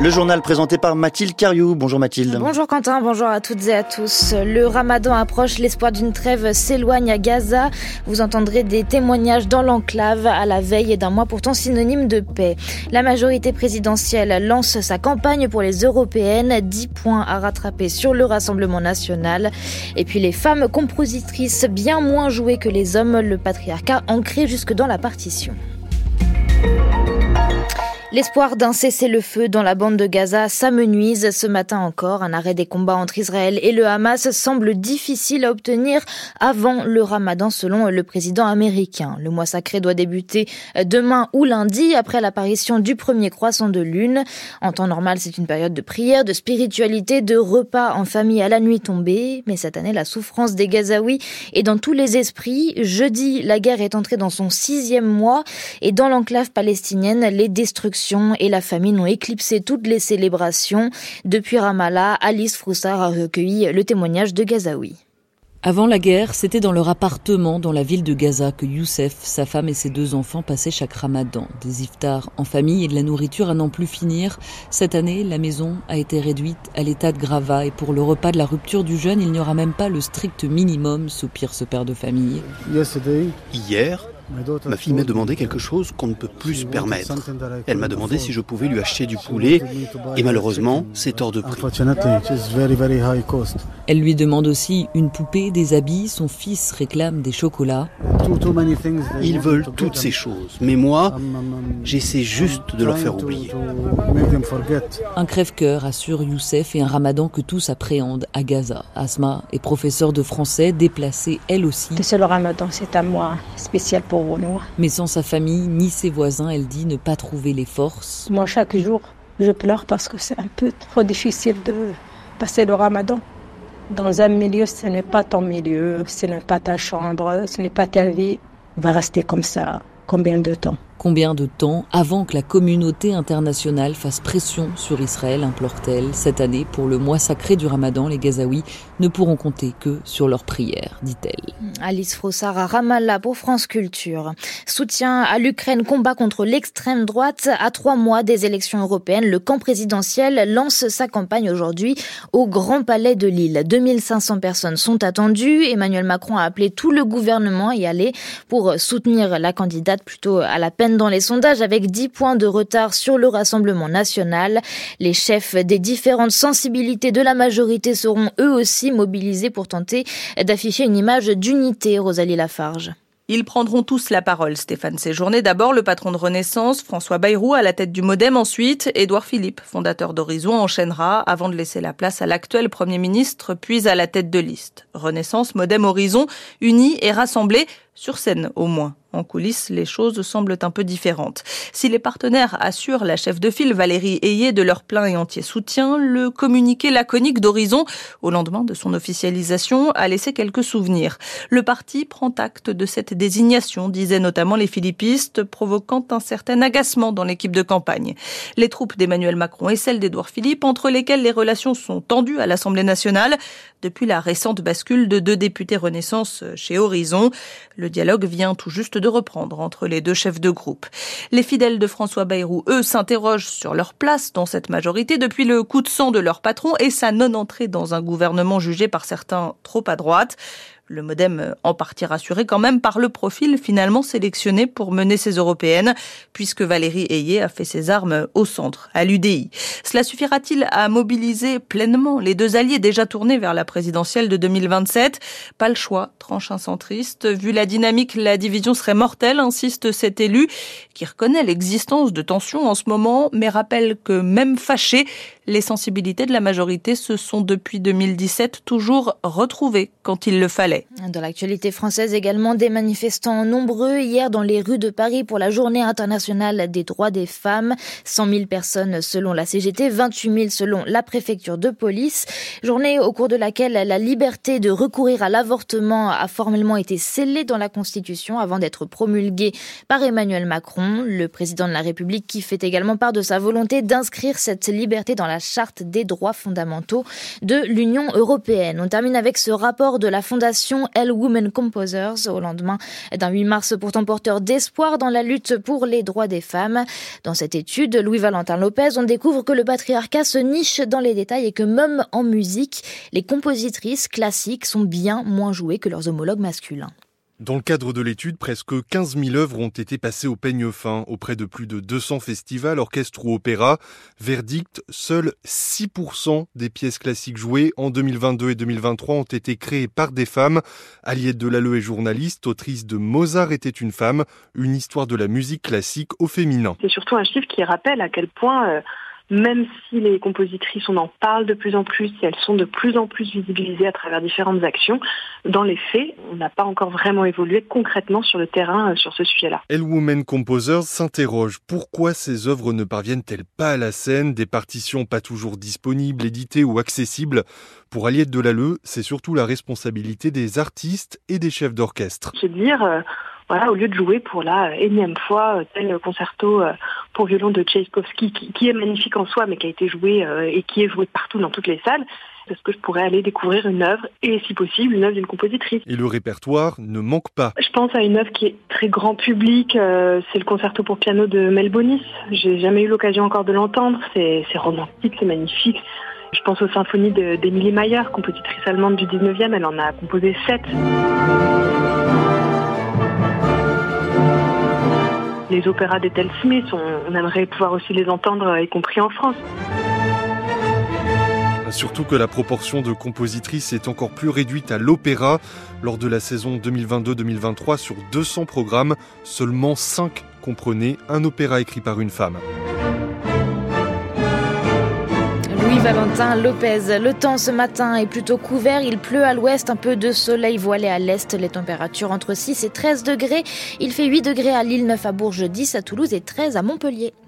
Le journal présenté par Mathilde Cariou. Bonjour Mathilde. Bonjour Quentin, bonjour à toutes et à tous. Le ramadan approche, l'espoir d'une trêve s'éloigne à Gaza. Vous entendrez des témoignages dans l'enclave à la veille d'un mois pourtant synonyme de paix. La majorité présidentielle lance sa campagne pour les européennes. 10 points à rattraper sur le Rassemblement national. Et puis les femmes compositrices bien moins jouées que les hommes, le patriarcat ancré jusque dans la partition. L'espoir d'un cessez-le-feu dans la bande de Gaza s'amenuise. Ce matin encore, un arrêt des combats entre Israël et le Hamas semble difficile à obtenir avant le Ramadan selon le président américain. Le mois sacré doit débuter demain ou lundi après l'apparition du premier croissant de lune. En temps normal, c'est une période de prière, de spiritualité, de repas en famille à la nuit tombée. Mais cette année, la souffrance des Gazaouis est dans tous les esprits. Jeudi, la guerre est entrée dans son 6e mois et dans l'enclave palestinienne, les destructions et la famine ont éclipsé toutes les célébrations. Depuis Ramallah, Alice Froussard a recueilli le témoignage de Gazaouis. Avant la guerre, c'était dans leur appartement dans la ville de Gaza que Youssef, sa femme et ses 2 enfants passaient chaque ramadan. Des iftars en famille et de la nourriture à n'en plus finir. Cette année, la maison a été réduite à l'état de gravat et pour le repas de la rupture du jeûne, il n'y aura même pas le strict minimum, soupire ce père de famille. Hier, ma fille m'a demandé quelque chose qu'on ne peut plus se permettre. Elle m'a demandé si je pouvais lui acheter du poulet et malheureusement, c'est hors de prix. Elle lui demande aussi une poupée, des habits, son fils réclame des chocolats. Ils veulent toutes ces choses, mais moi, j'essaie juste de leur faire oublier. Un crève-cœur assure Youssef et un ramadan que tous appréhendent à Gaza. Asma est professeure de français, déplacée elle aussi. C'est le ramadan, c'est un mois spécial pour nous. Mais sans sa famille ni ses voisins, elle dit ne pas trouver les forces. Moi, chaque jour, je pleure parce que c'est un peu trop difficile de passer le ramadan. Dans un milieu, ce n'est pas ton milieu, ce n'est pas ta chambre, ce n'est pas ta vie. On va rester comme ça. Combien de temps ? Combien de temps avant que la communauté internationale fasse pression sur Israël, implore-t-elle. Cette année, pour le mois sacré du Ramadan, les Gazaouis ne pourront compter que sur leurs prières, dit-elle. Alice Froussard à Ramallah pour France Culture. Soutien à l'Ukraine, combat contre l'extrême droite. À 3 mois des élections européennes, le camp présidentiel lance sa campagne aujourd'hui au Grand Palais de Lille. 2500 personnes sont attendues. Emmanuel Macron a appelé tout le gouvernement à y aller pour soutenir la candidate plutôt à la peine dans les sondages avec 10 points de retard sur le Rassemblement national. Les chefs des différentes sensibilités de la majorité seront eux aussi mobilisés pour tenter d'afficher une image d'unité, Rosalie Lafarge. Ils prendront tous la parole. Stéphane Séjourné d'abord, le patron de Renaissance, François Bayrou à la tête du MoDem ensuite, Édouard Philippe, fondateur d'Horizon, enchaînera avant de laisser la place à l'actuel Premier ministre, puis à la tête de liste. Renaissance, MoDem, Horizon, unis et rassemblés, sur scène au moins. En coulisses, les choses semblent un peu différentes. Si les partenaires assurent la chef de file Valérie Ayé de leur plein et entier soutien, le communiqué laconique d'Horizon, au lendemain de son officialisation, a laissé quelques souvenirs. Le parti prend acte de cette désignation, disaient notamment les philippistes, provoquant un certain agacement dans l'équipe de campagne. Les troupes d'Emmanuel Macron et celles d'Édouard Philippe, entre lesquelles les relations sont tendues à l'Assemblée nationale, depuis la récente bascule de 2 députés Renaissance chez Horizon. Le dialogue vient tout juste de reprendre entre les 2 chefs de groupe. Les fidèles de François Bayrou, eux, s'interrogent sur leur place dans cette majorité depuis le coup de sang de leur patron et sa non-entrée dans un gouvernement jugé par certains trop à droite. Le MoDem en partie rassuré quand même par le profil finalement sélectionné pour mener ces européennes, puisque Valérie Ayé a fait ses armes au centre, à l'UDI. Cela suffira-t-il à mobiliser pleinement les 2 alliés déjà tournés vers la présidentielle de 2027 ? Pas le choix, tranche un centriste. Vu la dynamique, la division serait mortelle, insiste cet élu, qui reconnaît l'existence de tensions en ce moment, mais rappelle que même fâchés, les sensibilités de la majorité se sont depuis 2017 toujours retrouvées quand il le fallait. Dans l'actualité française également, des manifestants nombreux hier dans les rues de Paris pour la journée internationale des droits des femmes. 100 000 personnes selon la CGT, 28 000 selon la préfecture de police. Journée au cours de laquelle la liberté de recourir à l'avortement a formellement été scellée dans la Constitution avant d'être promulguée par Emmanuel Macron, le président de la République qui fait également part de sa volonté d'inscrire cette liberté dans la la Charte des droits fondamentaux de l'Union européenne. On termine avec ce rapport de la fondation Elle Women Composers au lendemain d'un 8 mars pourtant porteur d'espoir dans la lutte pour les droits des femmes. Dans cette étude, Louis-Valentin Lopez, on découvre que le patriarcat se niche dans les détails et que même en musique, les compositrices classiques sont bien moins jouées que leurs homologues masculins. Dans le cadre de l'étude, presque 15 000 œuvres ont été passées au peigne fin auprès de plus de 200 festivals, orchestres ou opéras. Verdict, seuls 6% des pièces classiques jouées en 2022 et 2023 ont été créées par des femmes. Aliette Delalleux est journaliste, autrice de Mozart était une femme, une histoire de la musique classique au féminin. C'est surtout un chiffre qui rappelle à quel point... Même si les compositrices, on en parle de plus en plus, si elles sont de plus en plus visibilisées à travers différentes actions, dans les faits, on n'a pas encore vraiment évolué concrètement sur le terrain sur ce sujet-là. Elle Women Composers s'interroge. Pourquoi ces œuvres ne parviennent-elles pas à la scène? Des partitions pas toujours disponibles, éditées ou accessibles. Pour Aliette Delalleux, c'est surtout la responsabilité des artistes et des chefs d'orchestre. Se dire... Voilà, au lieu de jouer pour la énième fois tel concerto pour violon de Tchaïkovski, qui est magnifique en soi, mais qui a été joué et qui est joué partout dans toutes les salles, est-ce que je pourrais aller découvrir une œuvre, et si possible, une œuvre d'une compositrice. Et le répertoire ne manque pas. Je pense à une œuvre qui est très grand public, c'est le concerto pour piano de Mel Bonis. J'ai jamais eu l'occasion encore de l'entendre, c'est romantique, c'est magnifique. Je pense aux symphonies d'Emilie Mayer, compositrice allemande du 19e, elle en a composé 7. Les opéras d'Ethel Smith, on aimerait pouvoir aussi les entendre, y compris en France. Surtout que la proportion de compositrices est encore plus réduite à l'opéra. Lors de la saison 2022-2023, sur 200 programmes, seulement 5 comprenaient un opéra écrit par une femme. Louis-Valentin Lopez. Le temps ce matin est plutôt couvert. Il pleut à l'ouest, un peu de soleil voilé à l'est. Les températures entre 6 et 13 degrés. Il fait 8 degrés à Lille, 9 à Bourges, 10 à Toulouse et 13 à Montpellier.